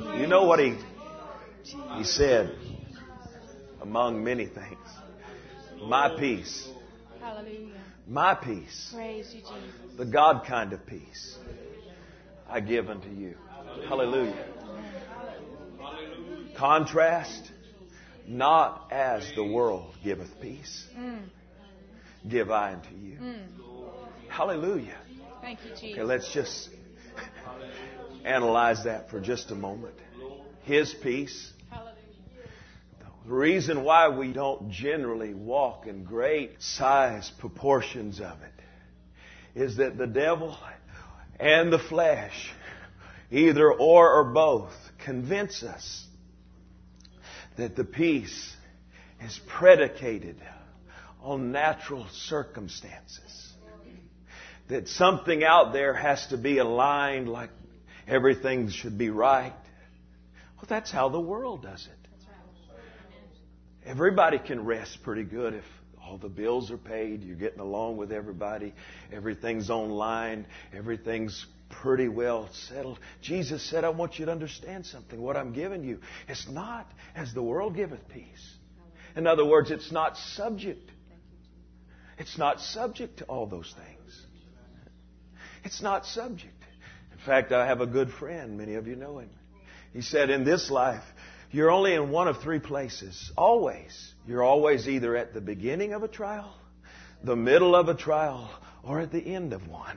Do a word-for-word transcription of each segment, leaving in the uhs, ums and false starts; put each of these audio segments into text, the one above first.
You know what he he said among many things? My peace. Hallelujah. My peace. Praise you, Jesus. The God kind of peace I give unto you. Hallelujah. Contrast, not as the world giveth peace, Mm. give I unto you. Mm. Hallelujah. Thank you, Jesus. Okay, let's just analyze that for just a moment. His peace. Hallelujah. The reason why we don't generally walk in great size proportions of it is that the devil and the flesh, either or or both, convince us that the peace is predicated on natural circumstances. That something out there has to be aligned, like everything should be right. Well, that's how the world does it. Everybody can rest pretty good if all the bills are paid, you're getting along with everybody, everything's online, everything's pretty well settled. Jesus said, I want you to understand something. What I'm giving you is not as the world giveth peace. In other words, it's not subject. It's not subject to all those things. It's not subject. In fact, I have a good friend. Many of you know him. He said, in this life, you're only in one of three places. Always. You're always either at the beginning of a trial, the middle of a trial, or at the end of one.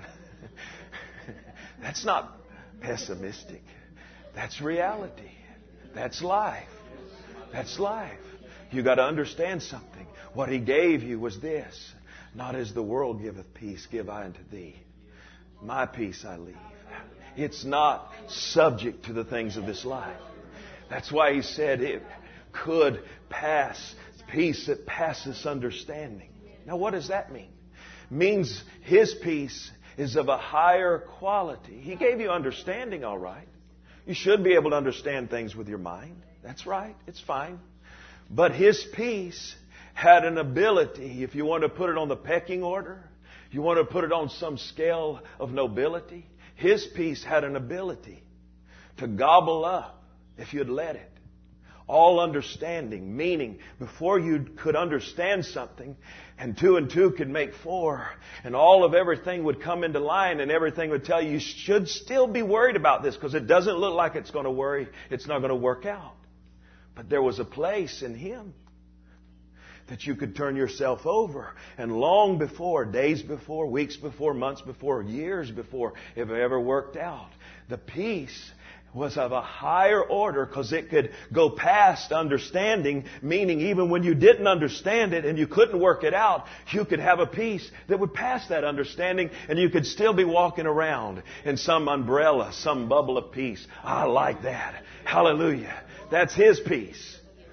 That's not pessimistic. That's reality. That's life. That's life. You got to understand something. What He gave you was this. Not as the world giveth peace, give I unto thee. My peace I leave. It's not subject to the things of this life. That's why He said it could pass, peace that passes understanding. Now what does that mean? It means His peace is of a higher quality. He gave you understanding, all right. You should be able to understand things with your mind. That's right. It's fine. But His peace had an ability, if you want to put it on the pecking order, you want to put it on some scale of nobility, His peace had an ability to gobble up, if you'd let it, all understanding. Meaning, before you could understand something, and two and two could make four, and all of everything would come into line, and everything would tell you, you should still be worried about this, because it doesn't look like it's going to worry, it's not going to work out. But there was a place in Him that you could turn yourself over. And long before, days before, weeks before, months before, years before it ever worked out, the peace was of a higher order because it could go past understanding, meaning even when you didn't understand it and you couldn't work it out, you could have a peace that would pass that understanding and you could still be walking around in some umbrella, some bubble of peace. I like that. Hallelujah. That's His peace.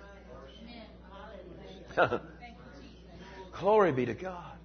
Glory be to God.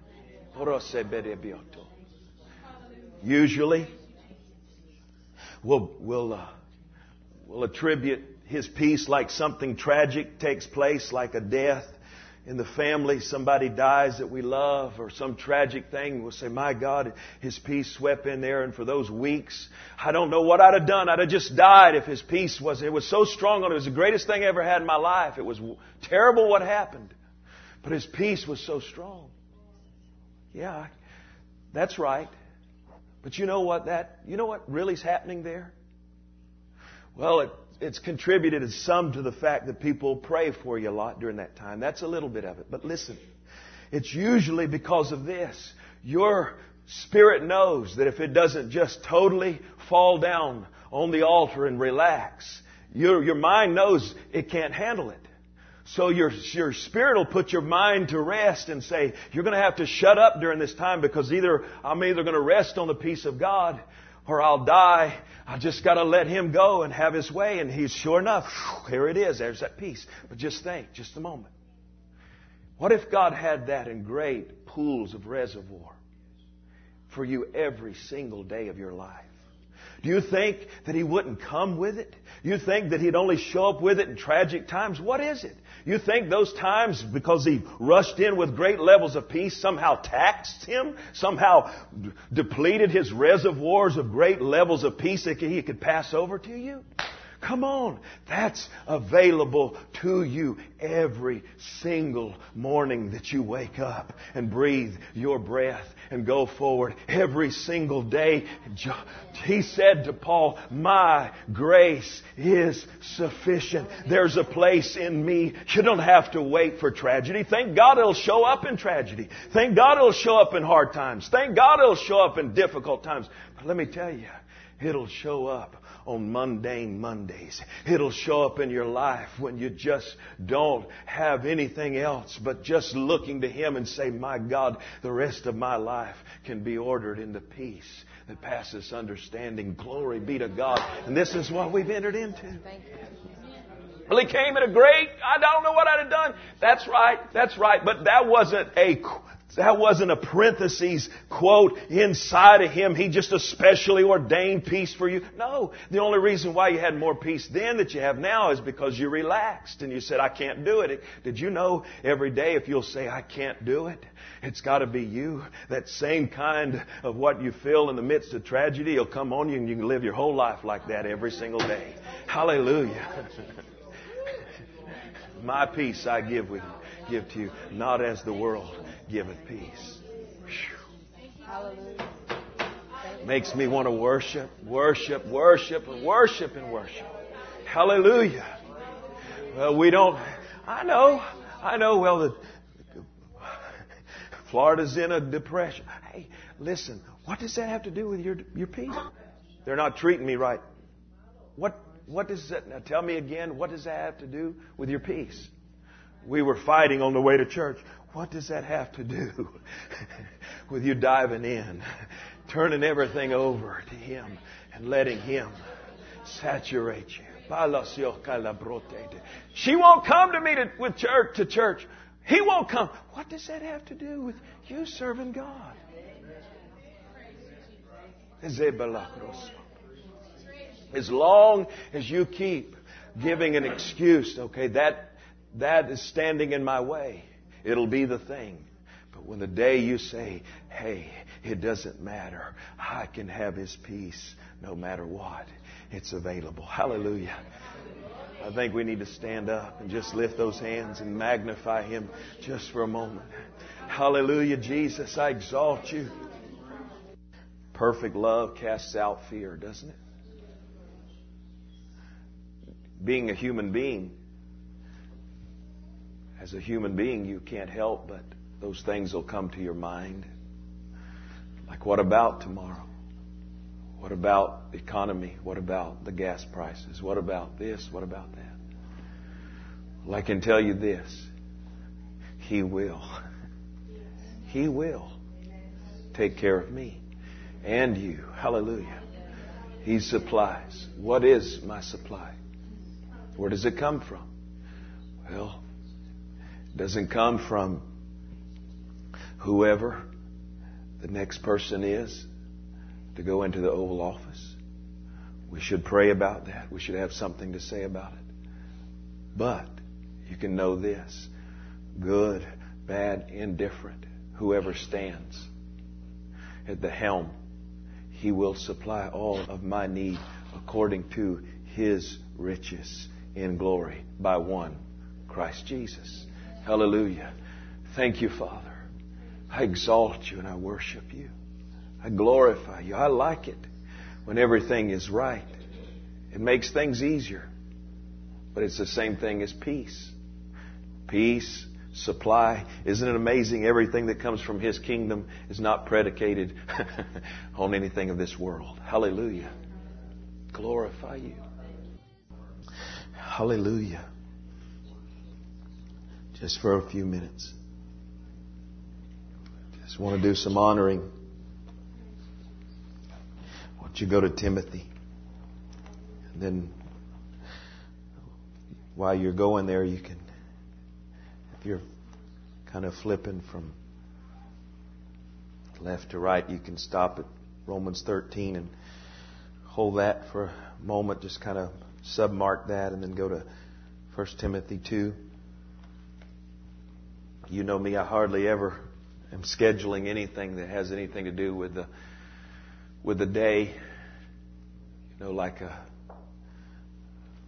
Usually, we'll, we'll, uh, we'll attribute His peace like something tragic takes place, like a death in the family. Somebody dies that we love, or some tragic thing. We'll say, my God, His peace swept in there. And for those weeks, I don't know what I'd have done. I'd have just died if His peace was, it was so strong on it. It was the greatest thing I ever had in my life. It was terrible what happened. But His peace was so strong. Yeah, that's right. But you know what that, you know what really is happening there? Well, it, it's contributed some to the fact that people pray for you a lot during that time. That's a little bit of it. But listen, it's usually because of this. Your spirit knows that if it doesn't just totally fall down on the altar and relax, your, your mind knows it can't handle it. So your, your spirit will put your mind to rest and say, you're going to have to shut up during this time, because either I'm either going to rest on the peace of God or I'll die. I just got to let Him go and have His way. And He's sure enough, whew, here it is. There's that peace. But just think, just a moment. What if God had that in great pools of reservoir for you every single day of your life? Do you think that He wouldn't come with it? You think that He'd only show up with it in tragic times? What is it? You think those times, because He rushed in with great levels of peace, somehow taxed Him? Somehow depleted His reservoirs of great levels of peace that He could pass over to you? Come on. That's available to you every single morning that you wake up and breathe your breath and go forward. Every single day. He said to Paul, my grace is sufficient. There's a place in me. You don't have to wait for tragedy. Thank God it'll show up in tragedy. Thank God it'll show up in hard times. Thank God it'll show up in difficult times. But let me tell you, it'll show up on mundane Mondays. It'll show up in your life when you just don't have anything else but just looking to Him and say, my God, the rest of my life can be ordered into peace that passes understanding. Glory be to God. And this is what we've entered into. Well, He came at a great, I don't know what I'd have done. That's right, that's right. But that wasn't a That wasn't a parentheses quote inside of Him. He just especially ordained peace for you. No. The only reason why you had more peace then that you have now is because you relaxed and you said, I can't do it. Did you know every day if you'll say, I can't do it, it's got to be you. That same kind of what you feel in the midst of tragedy will come on you and you can live your whole life like that every single day. Hallelujah. My peace I give with you, give to you, not as the world giveth peace. Hallelujah. Makes me want to worship, worship, worship, and worship and worship. Hallelujah. Well, we don't, I know, I know, well, the, Florida's in a depression. Hey, listen, what does that have to do with your, your peace? They're not treating me right. What, what does that, now tell me again, what does that have to do with your peace? We were fighting on the way to church. What does that have to do with you diving in, turning everything over to Him and letting Him saturate you? She won't come to me to, with church, to church. He won't come. What does that have to do with you serving God? As long as you keep giving an excuse, okay, that that is standing in my way. It'll be the thing. But when the day you say, hey, it doesn't matter, I can have His peace no matter what, it's available. Hallelujah. I think we need to stand up and just lift those hands and magnify Him just for a moment. Hallelujah, Jesus, I exalt You. Perfect love casts out fear, doesn't it? Being a human being, as a human being, you can't help but those things will come to your mind. Like, what about tomorrow? What about the economy? What about the gas prices? What about this? What about that? Well, I can tell you this. He will. He will take care of me and you. Hallelujah. He supplies. What is my supply? Where does it come from? Well, it doesn't come from whoever the next person is to go into the Oval Office. We should pray about that. We should have something to say about it. But you can know this. Good, bad, indifferent, whoever stands at the helm, He will supply all of my need according to His riches in glory by one, Christ Jesus. Hallelujah. Thank You, Father. I exalt You and I worship You. I glorify You. I like it when everything is right. It makes things easier. But it's the same thing as peace. Peace, supply. Isn't it amazing? Everything that comes from His kingdom is not predicated on anything of this world. Hallelujah. Glorify You. Hallelujah. Just for a few minutes. Just want to do some honoring. Why don't you go to Timothy? And then while you're going there, you can, if you're kind of flipping from left to right, you can stop at Romans thirteen and hold that for a moment. Just kind of submark that and then go to First Timothy two. You know me, I hardly ever am scheduling anything that has anything to do with the with the day. You know, like a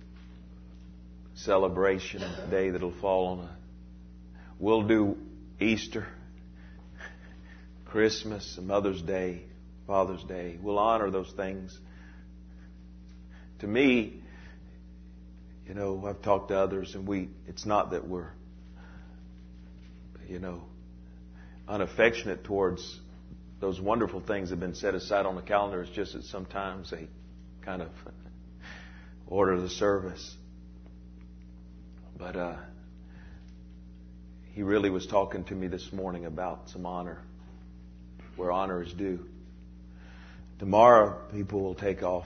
celebration day that'll fall on a... We'll do Easter, Christmas, Mother's Day, Father's Day. We'll honor those things. To me, you know, I've talked to others, and we, it's not that we're, you know, unaffectionate towards those wonderful things that have been set aside on the calendar. It's just that sometimes they kind of order the service. But uh, he really was talking to me this morning about some honor, where honor is due. Tomorrow, people will take off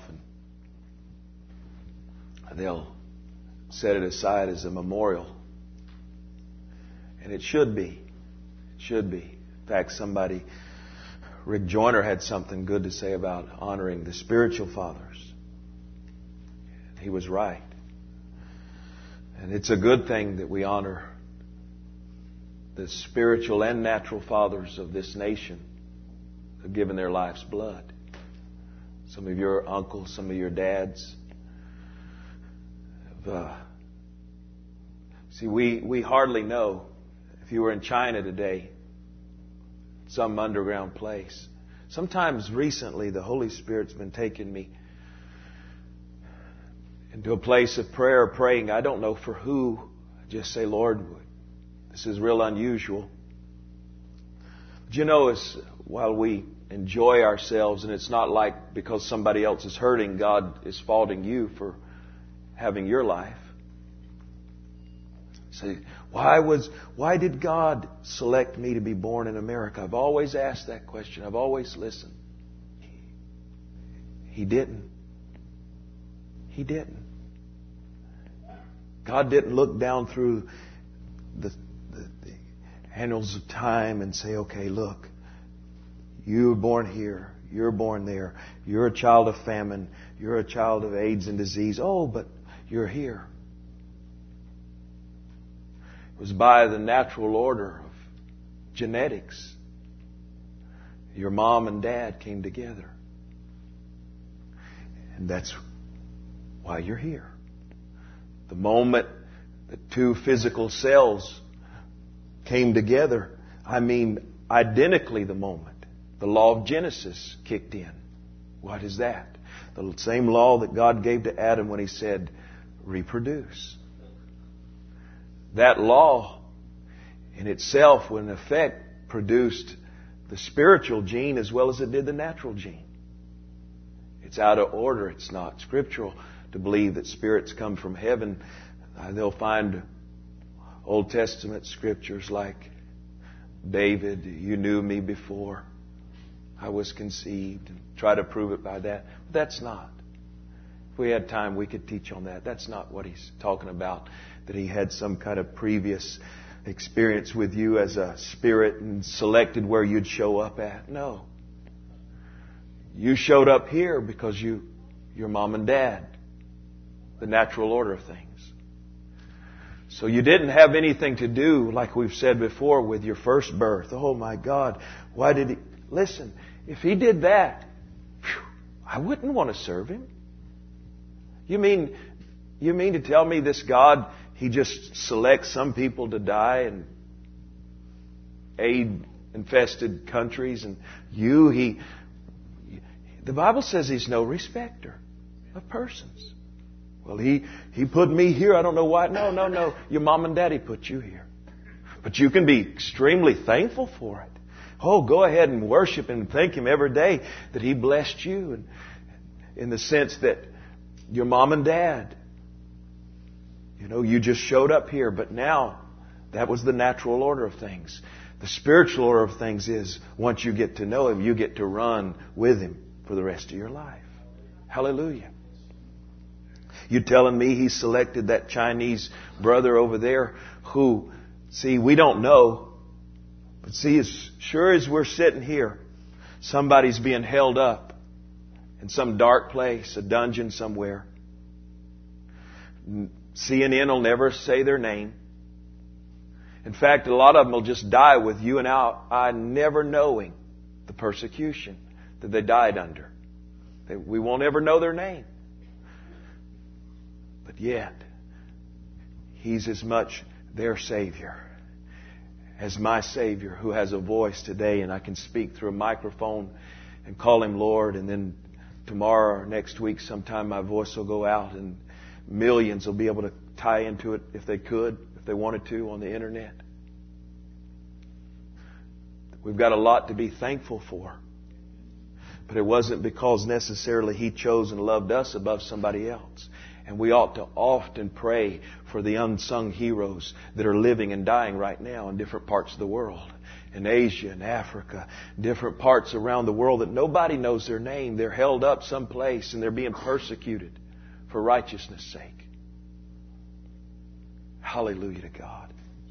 and they'll set it aside as a memorial. And it should be. It should be. In fact, somebody, Rick Joyner, had something good to say about honoring the spiritual fathers. And he was right. And it's a good thing that we honor the spiritual and natural fathers of this nation who have given their life's blood. Some of your uncles, some of your dads. Have, uh, see, we, we hardly know. If you were in China today, some underground place. Sometimes recently the Holy Spirit's been taking me into a place of prayer, praying. I don't know for who. I just say, Lord, this is real unusual. But you know, it's, while we enjoy ourselves, and it's not like because somebody else is hurting, God is faulting you for having your life. Say, why was, why did God select me to be born in America? I've always asked that question. I've always listened. He didn't. He didn't. God didn't look down through the, the, the annals of time and say, okay, look, you were born here. You're born there. You're a child of famine. You're a child of AIDS and disease. Oh, but you're here. It was by the natural order of genetics. Your mom and dad came together. And that's why you're here. The moment the two physical cells came together, I mean identically the moment, the law of Genesis kicked in. What is that? The same law that God gave to Adam when He said, reproduce. That law in itself, in effect, produced the spiritual gene as well as it did the natural gene. It's out of order. It's not scriptural to believe that spirits come from heaven. Uh, they'll find Old Testament scriptures like, David, you knew me before I was conceived, and try to prove it by that. But that's not. If we had time, we could teach on that. That's not what he's talking about, that he had some kind of previous experience with you as a spirit and selected where you'd show up at. No. You showed up here because you, your mom and dad, the natural order of things. So you didn't have anything to do, like we've said before, with your first birth. Oh my God, why did he... Listen, if he did that, whew, I wouldn't want to serve him. You mean, you mean to tell me this God, He just selects some people to die in aid-infested countries, and you, He... The Bible says He's no respecter of persons. Well, He, He put me here. I don't know why. No, no, no. Your mom and daddy put you here. But you can be extremely thankful for it. Oh, go ahead and worship and thank Him every day that He blessed you. And in the sense that your mom and dad, you know, you just showed up here. But now, that was the natural order of things. The spiritual order of things is, once you get to know Him, you get to run with Him for the rest of your life. Hallelujah. You telling me He selected that Chinese brother over there who, see, we don't know. But see, as sure as we're sitting here, somebody's being held up in some dark place, a dungeon somewhere. C N N will never say their name. In fact, a lot of them will just die with you and I never knowing the persecution that they died under. We won't ever know their name. But yet, He's as much their Savior as my Savior, who has a voice today, and I can speak through a microphone and call Him Lord, and then tomorrow or next week sometime my voice will go out and millions will be able to tie into it if they could, if they wanted to, on the internet. We've got a lot to be thankful for. But it wasn't because necessarily He chose and loved us above somebody else. And we ought to often pray for the unsung heroes that are living and dying right now in different parts of the world. In Asia and Africa, different parts around the world that nobody knows their name. They're held up someplace and they're being persecuted for righteousness' sake. Hallelujah to God.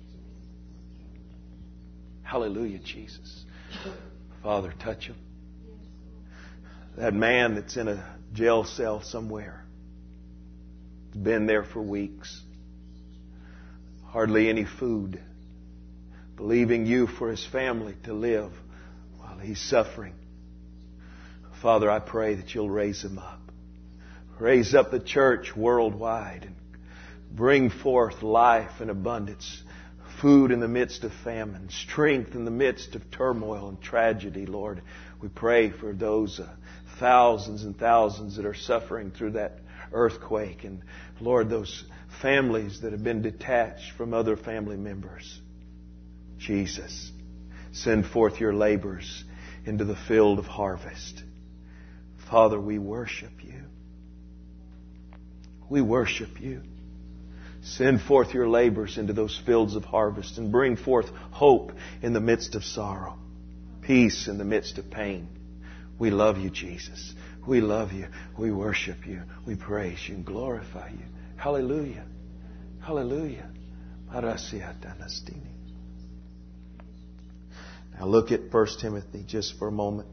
Hallelujah, Jesus. Father, touch him. That man that's in a jail cell somewhere. Been there for weeks. Hardly any food. Believing You for his family to live while he's suffering. Father, I pray that You'll raise him up. Raise up the church worldwide and bring forth life and abundance. Food in the midst of famine. Strength in the midst of turmoil and tragedy, Lord. We pray for those uh, thousands and thousands that are suffering through that earthquake. And Lord, those families that have been detached from other family members. Jesus, send forth Your laborers into the field of harvest. Father, we worship You. We worship You. Send forth Your laborers into those fields of harvest and bring forth hope in the midst of sorrow, peace in the midst of pain. We love You, Jesus. We love You. We worship You. We praise You and glorify You. Hallelujah. Hallelujah. Now look at First Timothy just for a moment.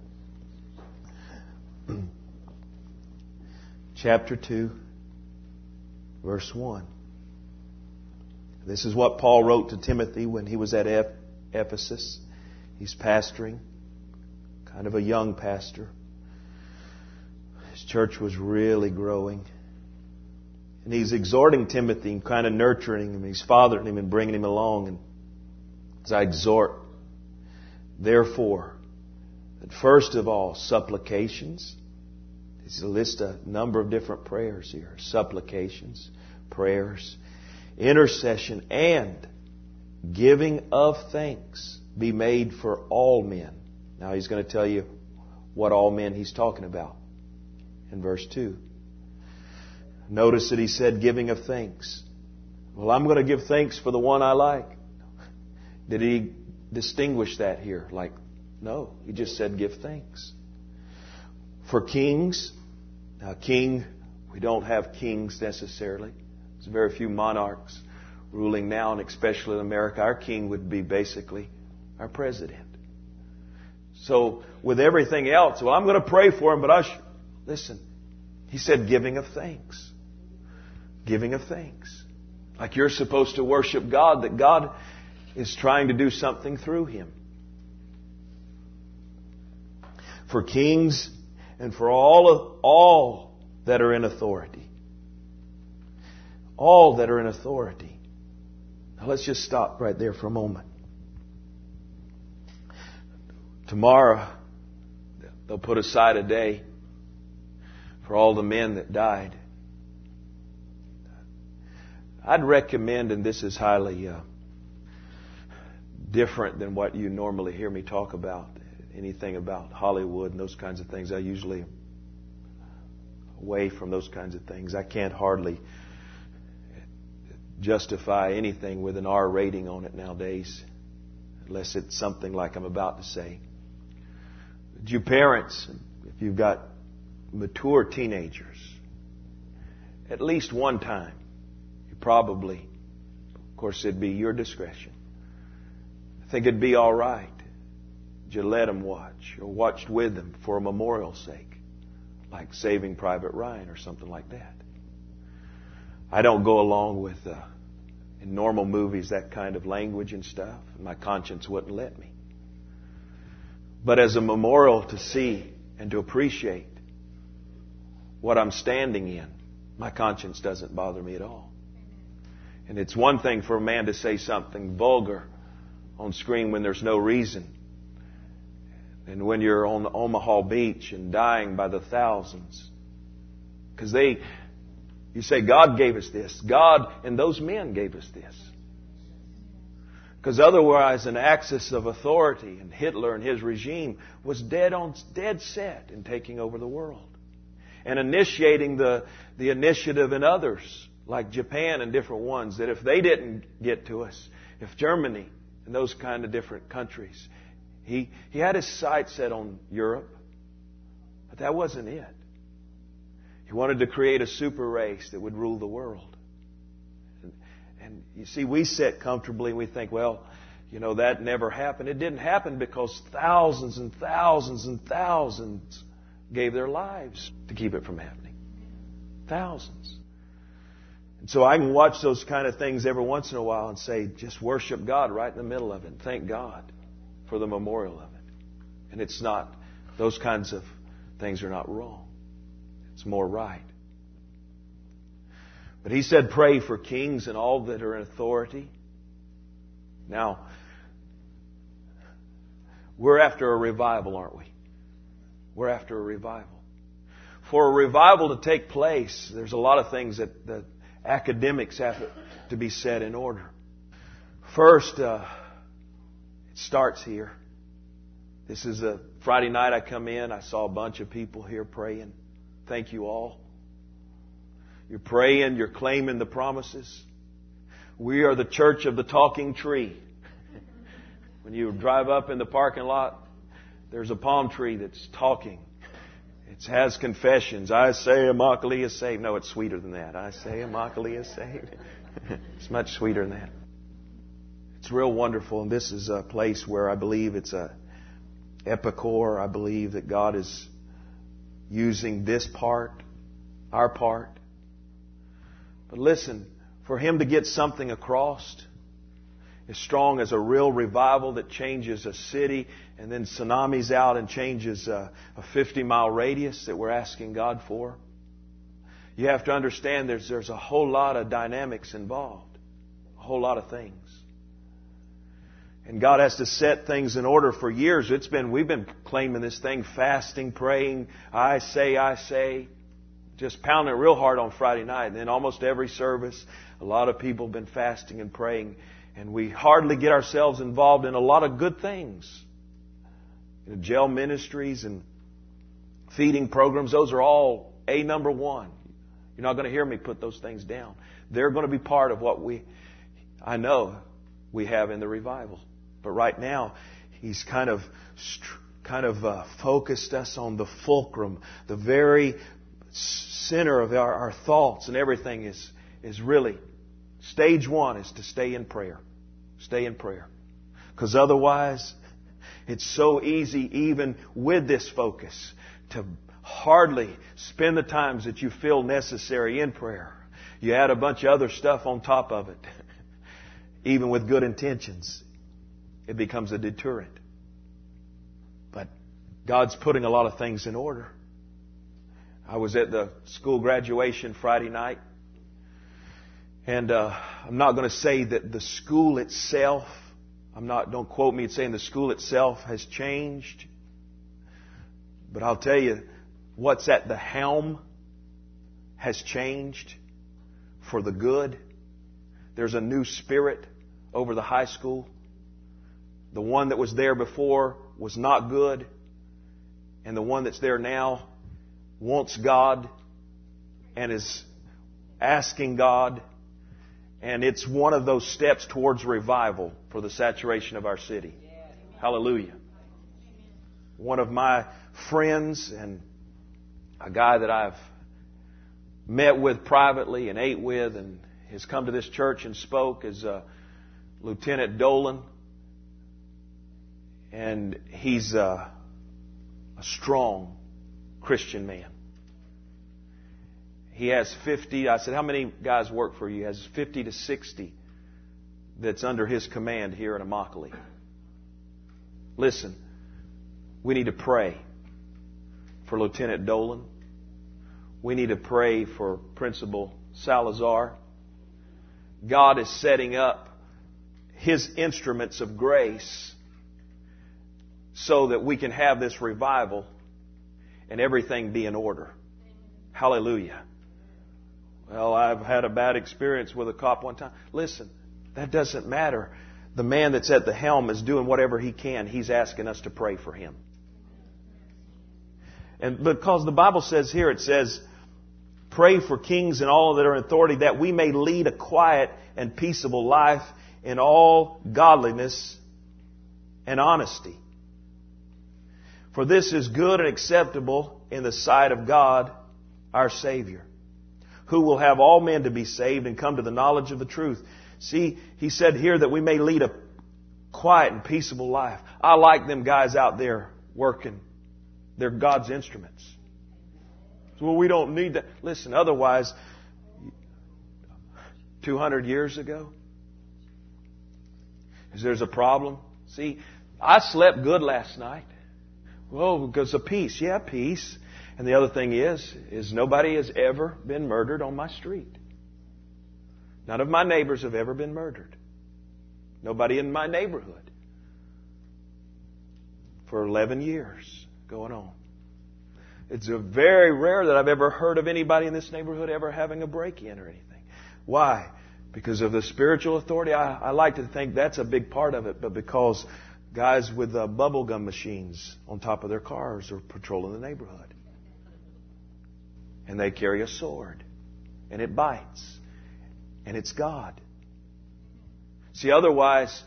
Chapter two, verse one. This is what Paul wrote to Timothy when he was at Ephesus. He's pastoring, kind of a young pastor. His church was really growing. And he's exhorting Timothy and kind of nurturing him. He's fathering him and bringing him along. And as I exhort, therefore, that first of all, supplications. He's a list a number of different prayers here. Supplications, prayers, intercession, and giving of thanks be made for all men. Now he's going to tell you what all men he's talking about in verse two. Notice that he said giving of thanks. Well, I'm going to give thanks for the one I like. Did he distinguish that here? Like, no. He just said give thanks. For kings. Now, king, we don't have kings necessarily. There's very few monarchs ruling now, and especially in America. Our king would be basically our president. So, with everything else, well, I'm going to pray for him, but I sh-. Listen, he said giving of thanks. Giving of thanks. Like you're supposed to worship God, that God is trying to do something through him. For kings and for all of, all that are in authority. All that are in authority. Now let's just stop right there for a moment. Tomorrow, they'll put aside a day for all the men that died. I'd recommend, and this is highly uh, different than what you normally hear me talk about, anything about Hollywood and those kinds of things. I usually away from those kinds of things. I can't hardly justify anything with an R rating on it nowadays, unless it's something like I'm about to say. But you parents, if you've got mature teenagers, at least one time, you probably, of course it'd be your discretion, I think it'd be all right that you let them watch or watched with them for a memorial's sake, like Saving Private Ryan or something like that. I don't go along with, uh, in normal movies, that kind of language and stuff. My conscience wouldn't let me. But as a memorial to see and to appreciate what I'm standing in, my conscience doesn't bother me at all. And it's one thing for a man to say something vulgar on screen when there's no reason. And when you're on the Omaha beach and dying by the thousands. Because they, you say, God gave us this. God and those men gave us this. Because otherwise an axis of authority, and Hitler and his regime was dead on dead set in taking over the world. And initiating the, the initiative in others, like Japan and different ones, that if they didn't get to us, if Germany and those kind of different countries, he, he had his sights set on Europe, but that wasn't it. He wanted to create a super race that would rule the world. And, and you see, we sit comfortably and we think, well, you know, that never happened. It didn't happen because thousands and thousands and thousands gave their lives to keep it from happening. Thousands. And so I can watch those kind of things every once in a while and say, just worship God right in the middle of it. And thank God for the memorial of it. And it's not, those kinds of things are not wrong. It's more right. But he said, pray for kings and all that are in authority. Now, we're after a revival, aren't we? We're after a revival. For a revival to take place, there's a lot of things that the academics have to be set in order. First, uh, it starts here. This is a Friday night I come in. I saw a bunch of people here praying. Thank you all. You're praying. You're claiming the promises. We are the church of the talking tree. When you drive up in the parking lot, there's a palm tree that's talking. It has confessions. I say Immokalee is saved. No, it's sweeter than that. I say Immokalee is saved. It's much sweeter than that. It's real wonderful. And this is a place where I believe it's a epicor. I believe that God is using this part, our part. But listen, for Him to get something across as strong as a real revival that changes a city and then tsunamis out and changes a, a fifty mile radius that we're asking God for, you have to understand there's, there's a whole lot of dynamics involved. A whole lot of things. And God has to set things in order for years. It's been, we've been claiming this thing, fasting, praying, I say, I say, just pounding it real hard on Friday night. And then almost every service, a lot of people have been fasting and praying. And we hardly get ourselves involved in a lot of good things. You know, jail ministries and feeding programs, those are all A number one. You're not going to hear me put those things down. They're going to be part of what we, I know, we have in the revival. But right now, He's kind of, kind of uh, focused us on the fulcrum, the very center of our, our thoughts and everything is, is really, stage one is to stay in prayer. Stay in prayer. Because otherwise, it's so easy, even with this focus, to hardly spend the times that you feel necessary in prayer. You add a bunch of other stuff on top of it. Even with good intentions, it becomes a deterrent. But God's putting a lot of things in order. I was at the school graduation Friday night. And uh, I'm not going to say that the school itself, I'm not, don't quote me saying the school itself has changed. But I'll tell you, what's at the helm has changed for the good. There's a new spirit over the high school. The one that was there before was not good. And the one that's there now wants God and is asking God. And it's one of those steps towards revival for the saturation of our city. Hallelujah. One of my friends and a guy that I've met with privately and ate with and has come to this church and spoke is uh, Lieutenant Dolan. And he's uh, a strong Christian man. He has fifty, I said, how many guys work for you? He has fifty to sixty that's under his command here in Immokalee. Listen, we need to pray for Lieutenant Dolan. We need to pray for Principal Salazar. God is setting up His instruments of grace so that we can have this revival and everything be in order. Hallelujah. Well, I've had a bad experience with a cop one time. Listen, that doesn't matter. The man that's at the helm is doing whatever he can. He's asking us to pray for him. And because the Bible says here, it says, pray for kings and all that are in authority, that we may lead a quiet and peaceable life in all godliness and honesty. For this is good and acceptable in the sight of God, our Savior, who will have all men to be saved and come to the knowledge of the truth. See, he said here that we may lead a quiet and peaceable life. I like them guys out there working. They're God's instruments. So, well, we don't need that. Listen, otherwise, two hundred years ago, is there's a problem? See, I slept good last night. Well, because of peace. Yeah, peace. And the other thing is, is nobody has ever been murdered on my street. None of my neighbors have ever been murdered. Nobody in my neighborhood. For eleven years going on. It's a very rare that I've ever heard of anybody in this neighborhood ever having a break-in or anything. Why? Because of the spiritual authority? I, I like to think that's a big part of it, but because guys with uh, bubble gum machines on top of their cars are patrolling the neighborhood. And they carry a sword. And it bites. And it's God. See, otherwise,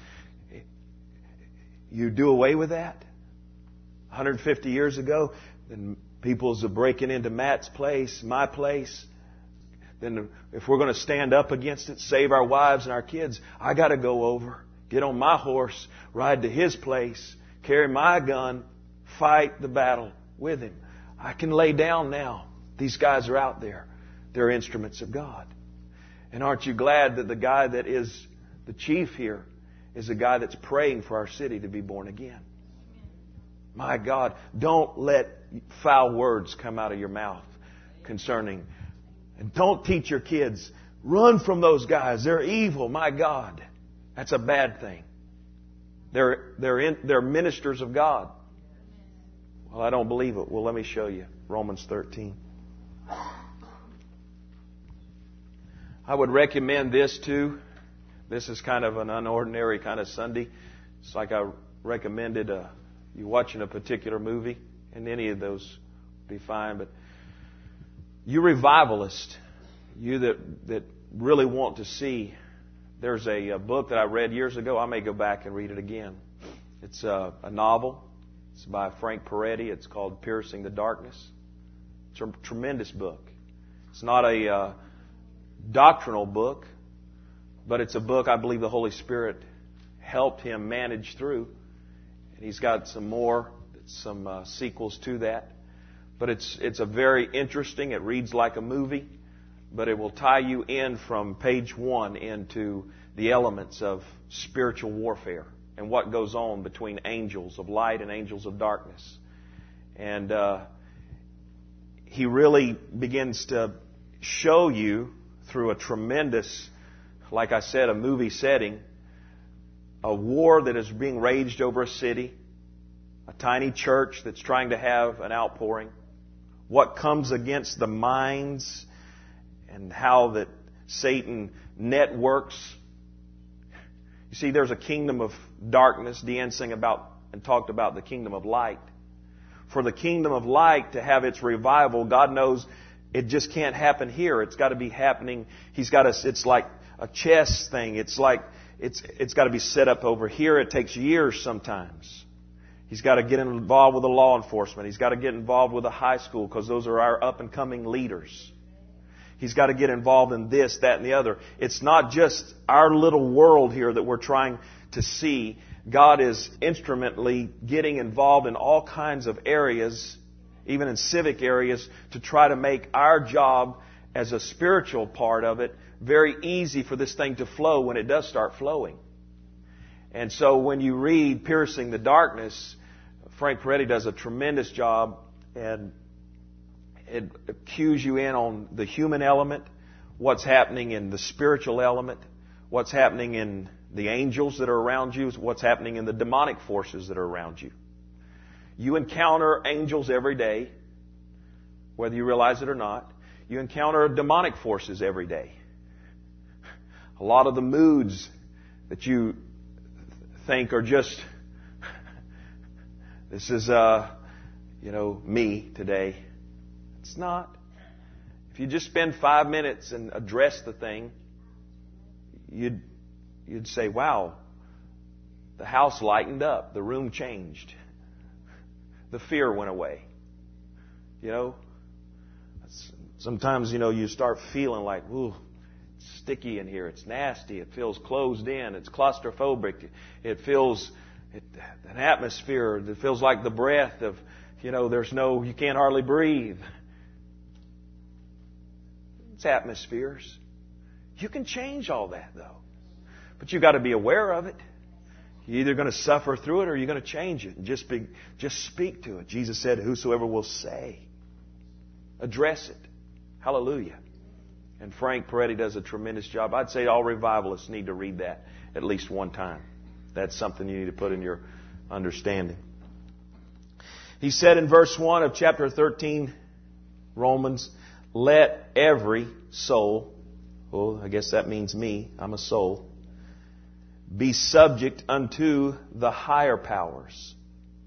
you do away with that. one hundred fifty years ago, then people's are breaking into Matt's place, my place. Then if we're going to stand up against it, save our wives and our kids, I got to go over, get on my horse, ride to his place, carry my gun, fight the battle with him. I can lay down now. These guys are out there. They're instruments of God. And aren't you glad that the guy that is the chief here is a guy that's praying for our city to be born again? My God, don't let foul words come out of your mouth concerning. And don't teach your kids, run from those guys. They're evil. My God, that's a bad thing. They're, they're, in, they're ministers of God. Well, I don't believe it. Well, let me show you. Romans thirteen. I would recommend this too. This is kind of an unordinary kind of Sunday. It's like I recommended uh, you watching a particular movie, and any of those would be fine. But you revivalist, you that that really want to see, there's a, a book that I read years ago. I may go back and read it again. It's a, a novel. It's by Frank Peretti. It's called Piercing the Darkness. It's a tremendous book. It's not a uh, doctrinal book, but it's a book I believe the Holy Spirit helped him manage through. And he's got some more, some uh, sequels to that. But it's it's a very interesting, it reads like a movie, but it will tie you in from page one into the elements of spiritual warfare and what goes on between angels of light and angels of darkness. And uh, he really begins to show you through a tremendous, like I said, a movie setting, a war that is being raged over a city, a tiny church that's trying to have an outpouring, what comes against the minds and how that Satan networks. You see, there's a kingdom of darkness. Deanne sang about and talked about the kingdom of light. For the kingdom of light to have its revival, God knows it just can't happen here. It's got to be happening. He's got to, it's like a chess thing. It's like, it's, it's got to be set up over here. It takes years sometimes. He's got to get involved with the law enforcement. He's got to get involved with the high school because those are our up and coming leaders. He's got to get involved in this, that, and the other. It's not just our little world here that we're trying to see. God is instrumentally getting involved in all kinds of areas, even in civic areas, to try to make our job as a spiritual part of it very easy for this thing to flow when it does start flowing. And so when you read Piercing the Darkness, Frank Peretti does a tremendous job, and it cues you in on the human element, what's happening in the spiritual element, what's happening in the angels that are around you, what's happening in the demonic forces that are around you. You encounter angels every day, whether you realize it or not. You encounter demonic forces every day. A lot of the moods that you think are just, this is, uh, you know, me today. It's not. If you just spend five minutes and address the thing, you'd, you'd say, wow, the house lightened up. The room changed. The fear went away. You know, sometimes, you know, you start feeling like, ooh, it's sticky in here. It's nasty. It feels closed in. It's claustrophobic. It feels it, an atmosphere. It feels like the breath of, you know, there's no, you can't hardly breathe. It's atmospheres. You can change all that, though. But you've got to be aware of it. You're either going to suffer through it or you're going to change it. And just, be, just speak to it. Jesus said, whosoever will say. Address it. Hallelujah. And Frank Peretti does a tremendous job. I'd say all revivalists need to read that at least one time. That's something you need to put in your understanding. He said in verse one of chapter thirteen, Romans, let every soul, well, I guess that means me, I'm a soul, be subject unto the higher powers.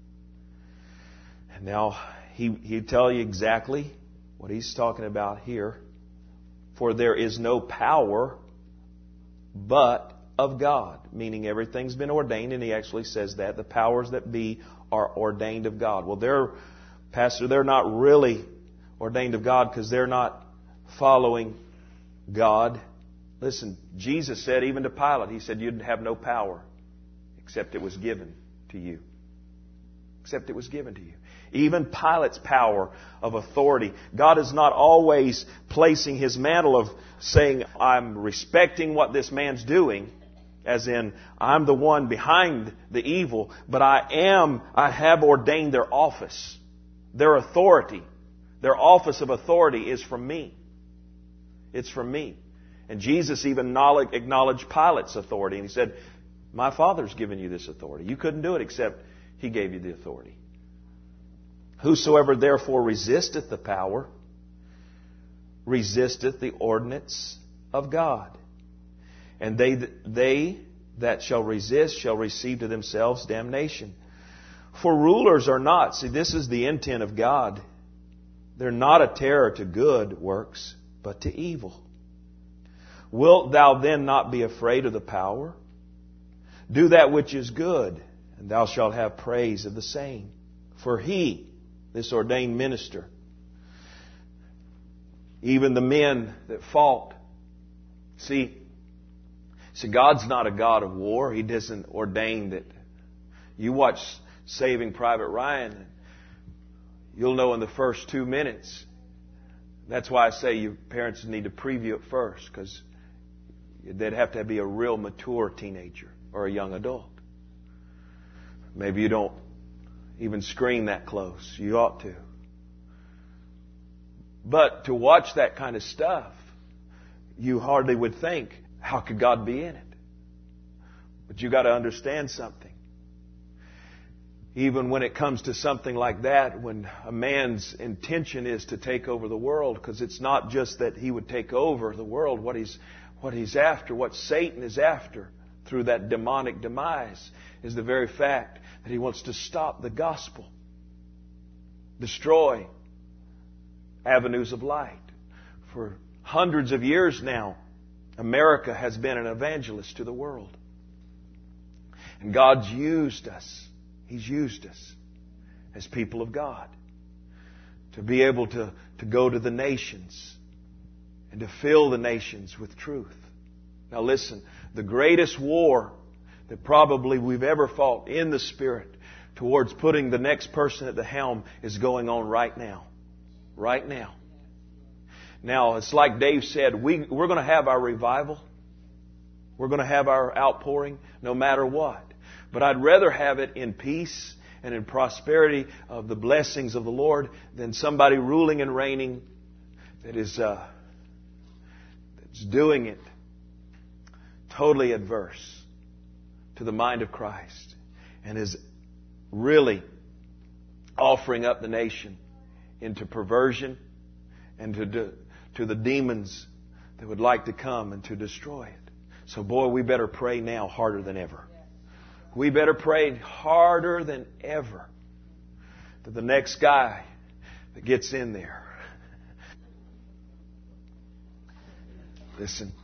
And now he, he'd tell you exactly what he's talking about here. For there is no power but of God. Meaning everything's been ordained, and he actually says that. The powers that be are ordained of God. Well, they're, Pastor, they're not really ordained of God because they're not following God. Listen, Jesus said even to Pilate, he said, you'd have no power except it was given to you. Except it was given to you. Even Pilate's power of authority. God is not always placing His mantle of saying, I'm respecting what this man's doing, as in, I'm the one behind the evil, but I am, I have ordained their office. Their authority, their office of authority is from me. It's from me. And Jesus even acknowledged Pilate's authority. And He said, my Father's given you this authority. You couldn't do it except He gave you the authority. Whosoever therefore resisteth the power, resisteth the ordinance of God. And they, they that shall resist shall receive to themselves damnation. For rulers are not, see, this is the intent of God. They're not a terror to good works, but to evil. Wilt thou then not be afraid of the power? Do that which is good, and thou shalt have praise of the same. For he, this ordained minister, even the men that fought, see, see, God's not a God of war. He doesn't ordain that. You watch Saving Private Ryan, you'll know in the first two minutes. That's why I say your parents need to preview it first, because they'd have to be a real mature teenager or a young adult. Maybe you don't even screen that close. You ought to. But to watch that kind of stuff, you hardly would think, how could God be in it? But you got to understand something. Even when it comes to something like that, when a man's intention is to take over the world, because it's not just that he would take over the world, what he's, what he's after, what Satan is after through that demonic demise is the very fact that he wants to stop the gospel, destroy avenues of light. For hundreds of years now, America has been an evangelist to the world. And God's used us. He's used us as people of God to be able to, to go to the nations and to fill the nations with truth. Now listen, the greatest war that probably we've ever fought in the Spirit towards putting the next person at the helm is going on right now. Right now. Now, it's like Dave said, we, we're going to have our revival. We're going to have our outpouring no matter what. But I'd rather have it in peace and in prosperity of the blessings of the Lord than somebody ruling and reigning that is uh, that's doing it totally adverse to the mind of Christ and is really offering up the nation into perversion and to, to the demons that would like to come and to destroy it. So boy, we better pray now harder than ever. We better pray harder than ever that the next guy that gets in there. Listen,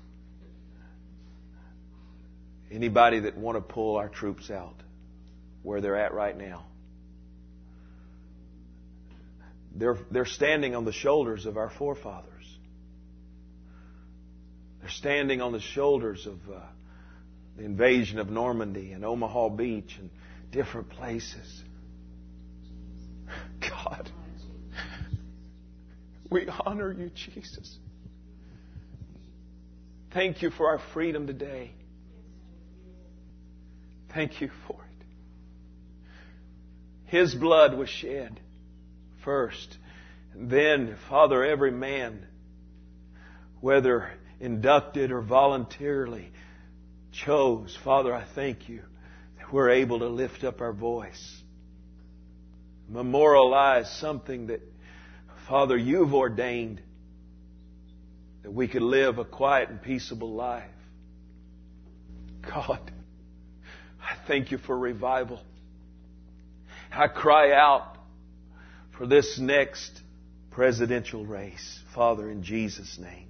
anybody that want to pull our troops out where they're at right now, they're, they're standing on the shoulders of our forefathers. They're standing on the shoulders of uh, the invasion of Normandy and Omaha Beach and different places. God, we honor you, Jesus. Thank you for our freedom today. Thank you for it. His blood was shed first. And then, Father, every man, whether inducted or voluntarily, chose. Father, I thank you that we're able to lift up our voice. Memorialize something that, Father, you've ordained, that we could live a quiet and peaceable life. God, I thank you for revival. I cry out for this next presidential race, Father, in Jesus' name.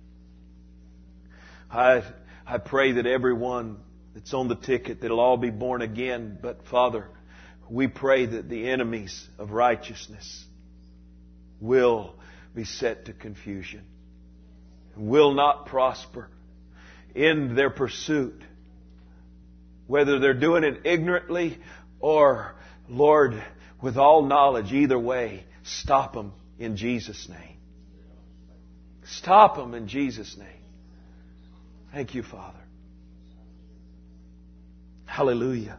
I, I pray that everyone that's on the ticket, that'll all be born again. But Father, we pray that the enemies of righteousness will be set to confusion, will not prosper in their pursuit, whether they're doing it ignorantly or, Lord, with all knowledge. Either way, stop them in Jesus' name. Stop them in Jesus' name. Thank you, Father. Hallelujah.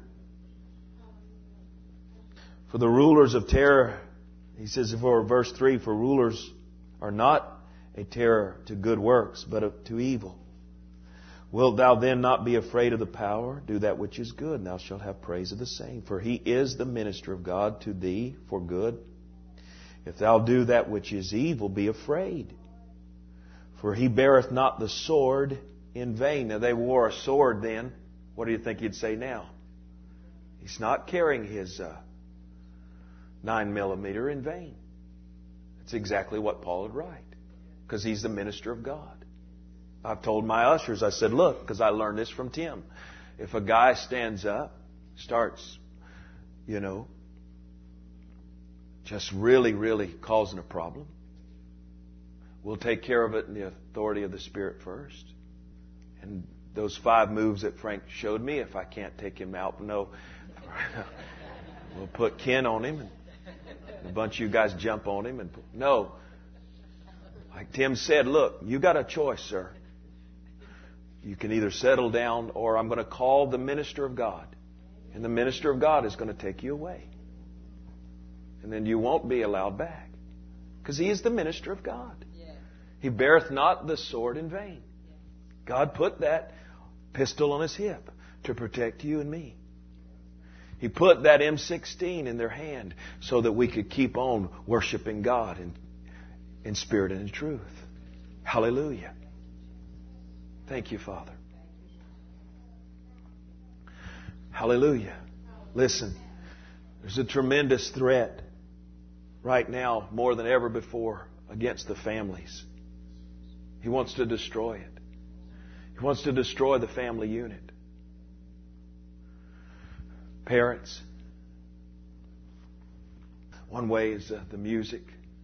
For the rulers of terror, he says, for verse three, for rulers are not a terror to good works, but to evil. Wilt thou then not be afraid of the power? Do that which is good, and thou shalt have praise of the same. For he is the minister of God to thee for good. If thou do that which is evil, be afraid. For he beareth not the sword in vain. Now they wore a sword then. What do you think he'd say now? He's not carrying his uh, nine millimeter in vain. That's exactly what Paul would write. Because he's the minister of God. I've told my ushers, I said, look, because I learned this from Tim. If a guy stands up, starts, you know, just really, really causing a problem, we'll take care of it in the authority of the Spirit first. And those five moves that Frank showed me, if I can't take him out, no, we'll put Ken on him, and a bunch of you guys jump on him. And no, like Tim said, look, you got a choice, sir. You can either settle down, or I'm going to call the minister of God. And the minister of God is going to take you away. And then you won't be allowed back. Because he is the minister of God. Yeah. He beareth not the sword in vain. Yeah. God put that pistol on his hip to protect you and me. He put that M sixteen in their hand so that we could keep on worshiping God in, in spirit and in truth. Hallelujah. Thank you, Father. Hallelujah. Listen, there's a tremendous threat right now, more than ever before, against the families. He wants to destroy it. He wants to destroy the family unit. Parents, one way is uh, the music.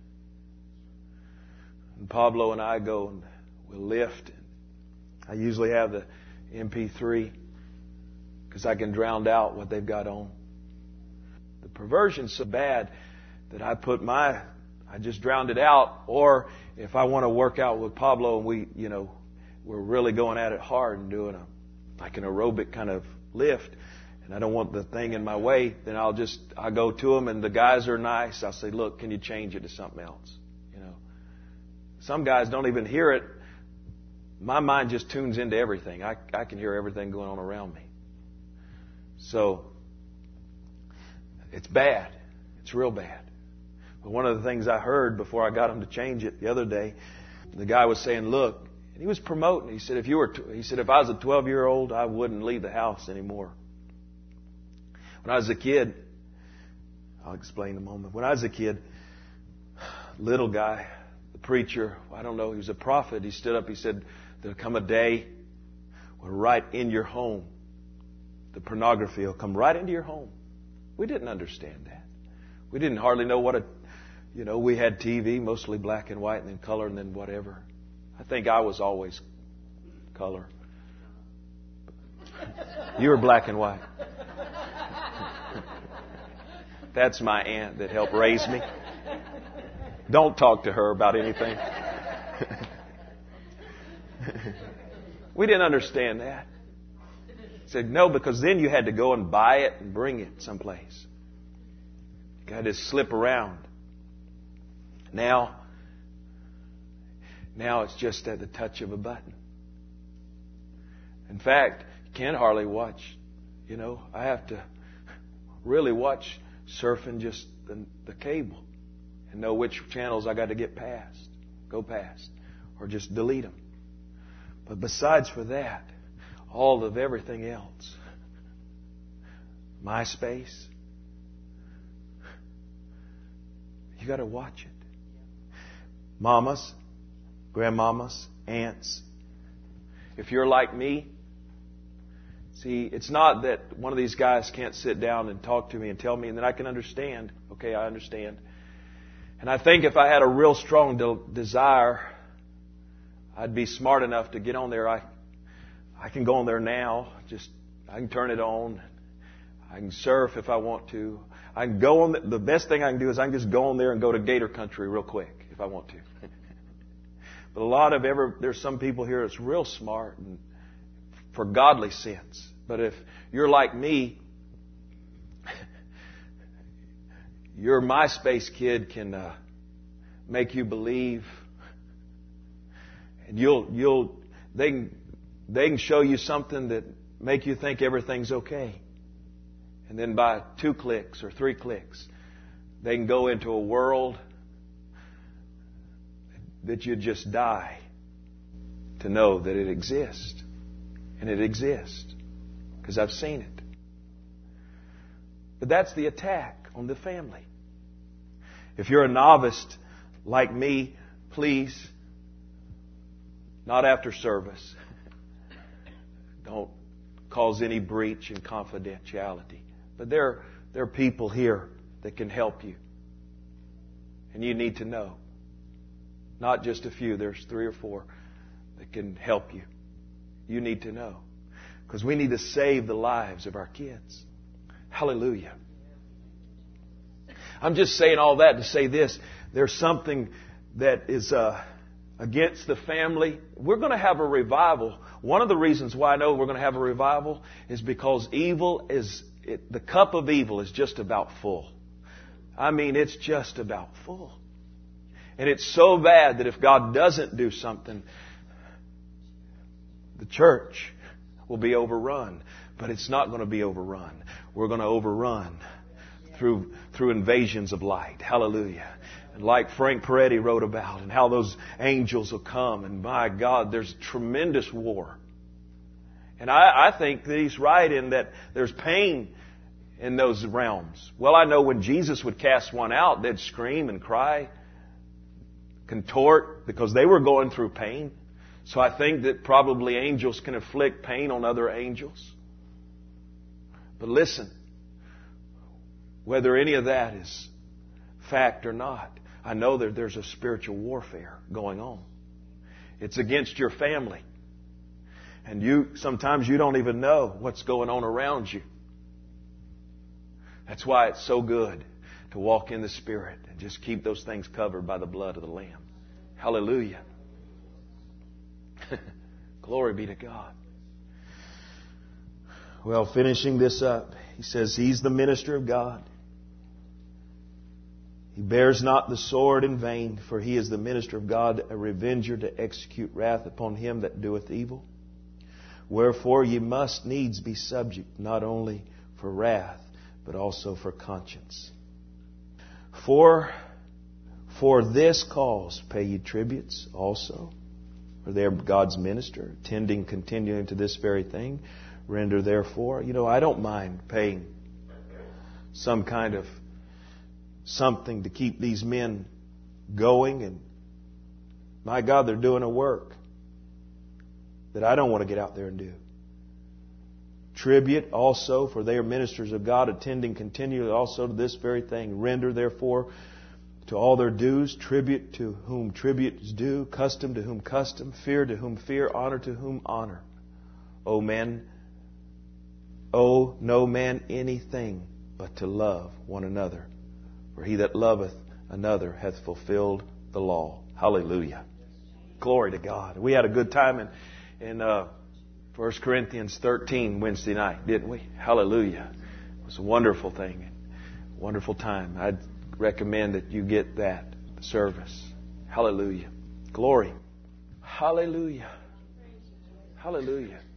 And Pablo and I go and we'll lift. I usually have the M P three because I can drown out what they've got on. The perversion's so bad that I put my, I just drowned it out. Or if I want to work out with Pablo and we, you know, we're really going at it hard and doing a, like an aerobic kind of lift, and I don't want the thing in my way, then I'll just, I go to them and the guys are nice. I'll say, look, can you change it to something else? You know, some guys don't even hear it. my mind just tunes into everything. I, I can hear everything going on around me. So, it's bad. It's real bad. But one of the things I heard before I got him to change it the other day, the guy was saying, look, and he was promoting. He said, if you were, he said, if I was a twelve-year-old, I wouldn't leave the house anymore. When I was a kid, I'll explain in a moment. When I was a kid, little guy, the preacher, I don't know, he was a prophet. He stood up, he said, there'll come a day where right in your home, the pornography will come right into your home. We didn't understand that. We didn't hardly know what a, you know, we had T V, mostly black and white, and then color, and then whatever. I think I was always color. You were black and white. That's my aunt that helped raise me. Don't talk to her about anything. We didn't understand that. He said, no, because then you had to go and buy it and bring it someplace. You had to slip around. Now, now it's just at the touch of a button. In fact, you can't hardly watch. You know, I have to really watch surfing just the, the cable and know which channels I got to get past, go past, or just delete them. But besides for that, all of everything else, MySpace, you got to watch it. Mamas, grandmamas, aunts. If you're like me, see, it's not that one of these guys can't sit down and talk to me and tell me, and then I can understand. Okay, I understand. And I think if I had a real strong de- desire, I'd be smart enough to get on there. I, I can go on there now. Just I can turn it on. I can surf if I want to. I can go on. The, the best thing I can do is I can just go on there and go to Gator Country real quick if I want to. But a lot of ever there's some people here that's real smart and for godly sense. But if you're like me, your MySpace kid can uh, make you believe, and you'll you'll they can they can show you something that make you think everything's okay, and then by two clicks or three clicks, they can go into a world that you just die to know that it exists. And it exists. Because I've seen it. But that's the attack on the family. If you're a novice like me, please, not after service. Don't cause any breach in confidentiality. But there, there are people here that can help you. And you need to know. Not just a few. There's three or four that can help you. You need to know. Because we need to save the lives of our kids. Hallelujah. I'm just saying all that to say this. There's something that is uh, against the family. We're going to have a revival. One of the reasons why I know we're going to have a revival is because evil is, it, the cup of evil is just about full. I mean, it's just about full. And it's so bad that if God doesn't do something, the church will be overrun. But it's not going to be overrun. We're going to overrun through through invasions of light. Hallelujah. And like Frank Peretti wrote about, and how those angels will come. And my God, there's tremendous war. And I, I think that he's right in that there's pain in those realms. Well, I know when Jesus would cast one out, they'd scream and cry, contort, because they were going through pain. So I think that probably angels can inflict pain on other angels. But listen, whether any of that is fact or not, I know that there's a spiritual warfare going on. It's against your family. And you sometimes you don't even know what's going on around you. That's why it's so good to walk in the Spirit and just keep those things covered by the blood of the Lamb. Hallelujah. Glory be to God. Well, finishing this up, he says he's the minister of God. He bears not the sword in vain, for he is the minister of God, a revenger to execute wrath upon him that doeth evil. Wherefore ye must needs be subject, not only for wrath, but also for conscience. For, for this cause pay ye tributes also, for they are God's minister, tending continuing to this very thing. Render therefore, you know, I don't mind paying some kind of something to keep these men going, and my God, they're doing a work that I don't want to get out there and do. Tribute also, for they are ministers of God, attending continually also to this very thing. Render therefore to all their dues, tribute to whom tribute is due, custom to whom custom, fear to whom fear, honor to whom honor. O men, owe no man anything but to love one another. For he that loveth another hath fulfilled the law. Hallelujah. Glory to God. We had a good time in, in uh, First Corinthians thirteen Wednesday night, didn't we? Hallelujah. It was a wonderful thing. Wonderful time. I'd recommend that you get that service. Hallelujah. Glory. Hallelujah. Hallelujah.